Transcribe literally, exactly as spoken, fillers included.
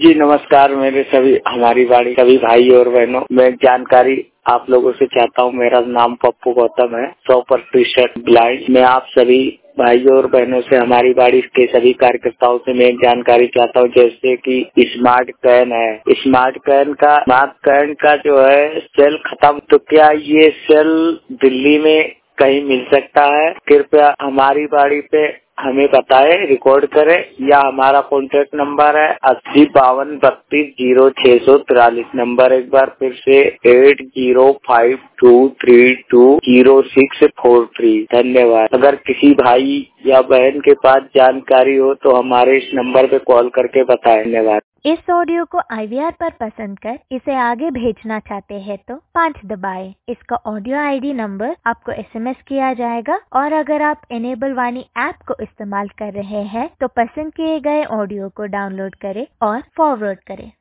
जी नमस्कार। मेरे सभी हमारी बाड़ी सभी भाई और बहनों, मैं जानकारी आप लोगों से चाहता हूँ। मेरा नाम पप्पू गौतम है, सौ प्रतिशत ब्लाइंड। मैं आप सभी भाइयों और बहनों से, हमारी बाड़ी के सभी कार्यकर्ताओं से मैं एक जानकारी चाहता हूँ, जैसे कि स्मार्ट कैन है। स्मार्ट कैन का स्मार्ट कैन का जो है सेल खत्म, तो क्या ये सेल दिल्ली में कहीं मिल सकता है? कृपया हमारी बाड़ी पे हमें बताएं, रिकॉर्ड करें, या हमारा कॉन्टैक्ट नंबर है अस्सी बावन बत्तीस जीरो छह सौ तिरालीस। नंबर एक बार फिर से eight zero five two three two zero six four three. धन्यवाद। अगर किसी भाई या बहन के पास जानकारी हो तो हमारे इस नंबर पे कॉल करके बताएं। धन्यवाद। इस ऑडियो को आई वी आर पर पसंद कर इसे आगे भेजना चाहते हैं तो पाँच दबाएं। इसका ऑडियो आई डी नंबर आपको एस एम एस किया जाएगा, और अगर आप इनेबल वाणी ऐप को इस्तेमाल कर रहे हैं तो पसंद किए गए ऑडियो को डाउनलोड करें और फॉरवर्ड करें।